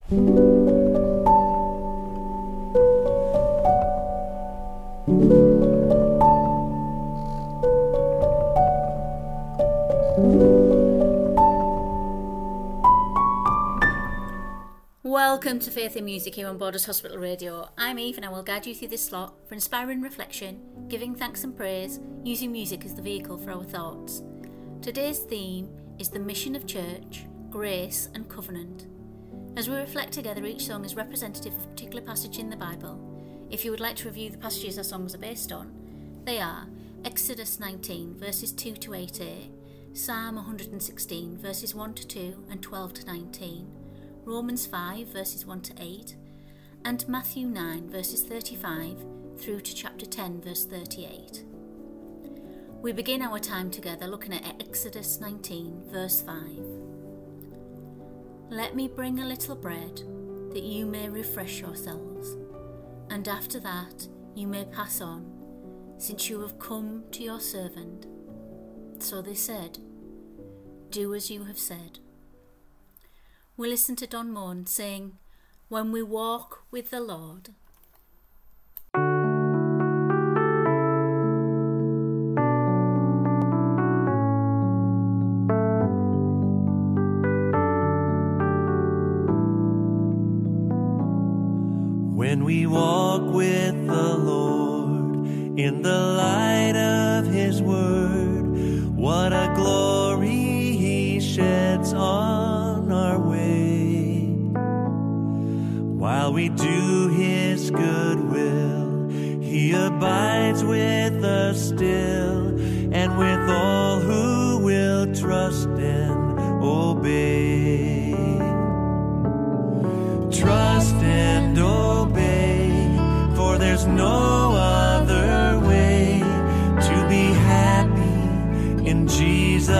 Welcome to Faith in Music here on Borders Hospital Radio. I'm Eve and I will guide you through this slot for inspiring reflection, giving thanks and praise, using music as the vehicle for our thoughts. Today's theme is the mission of church, grace and covenant. As we reflect together, each song is representative of a particular passage in the Bible. If you would like to review the passages our songs are based on, they are Exodus 19 verses 2 to 8a, Psalm 116 verses 1 to 2 and 12 to 19, Romans 5 verses 1 to 8, and Matthew 9 verses 35 through to chapter 10 verse 38. We begin our time together looking at Exodus 19 verse 5. Let me bring a little bread that you may refresh yourselves, and after that you may pass on, since you have come to your servant. So they said, do as you have said. We listen to Don Moen sing, When We Walk with the Lord. When we walk with the Lord in the light of His word, what a glory He sheds on our way. While we do His good will, He abides with us still, and with all who will trust and obey. Trust and obey, for there's no other way to be happy in Jesus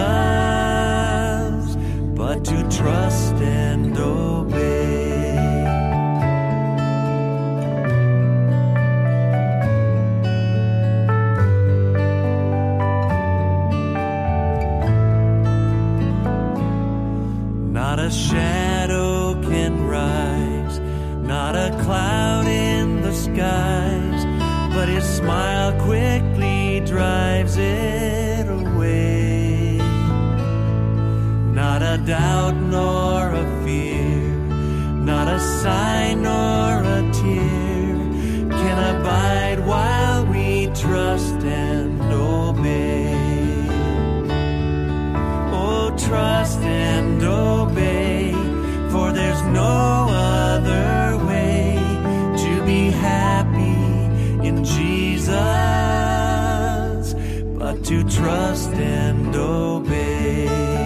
but to trust and obey. Not a shadow can rise, not a cloud in the skies, but His smile quickly drives it away. Not a doubt nor a fear, not a sign nor a tear can abide while we trust and obey. Oh, trust and obey, for there's no other way to be happy in Jesus but to trust and obey.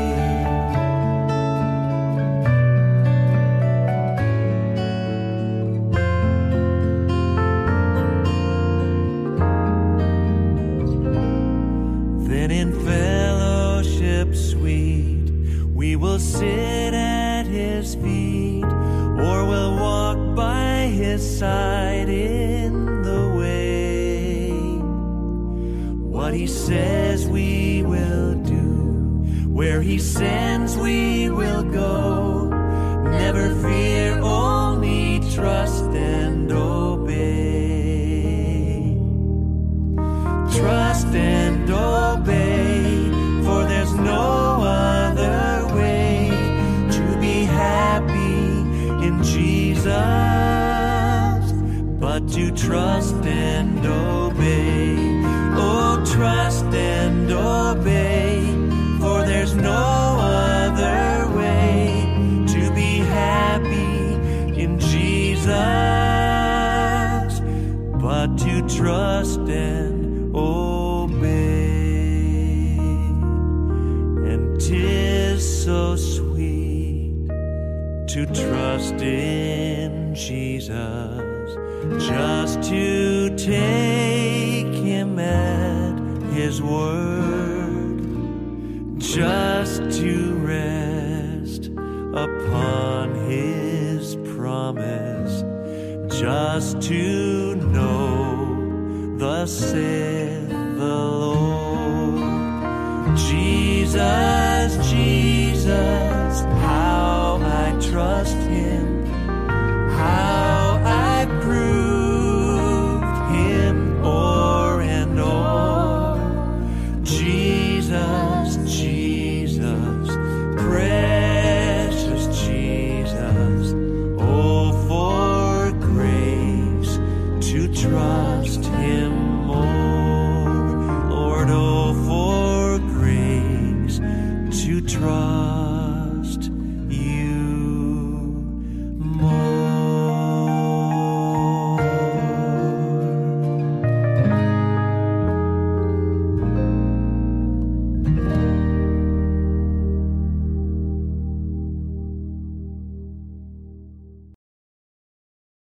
Then in fellowship sweet we will sit at His feet, or we'll walk by His side in the way. What He says we will do, where He sends we will go. Never fear, only trust and obey. Trust and obey, for there's no other way to be happy in Jesus but to trust and obey. Oh, trust and obey, for there's no other way to be happy in Jesus but to trust and obey. And 'tis so sweet to trust in Jesus, just to take Him at His word, just to rest upon His promise, just to know thus saith the Lord. Jesus, Jesus, how I trust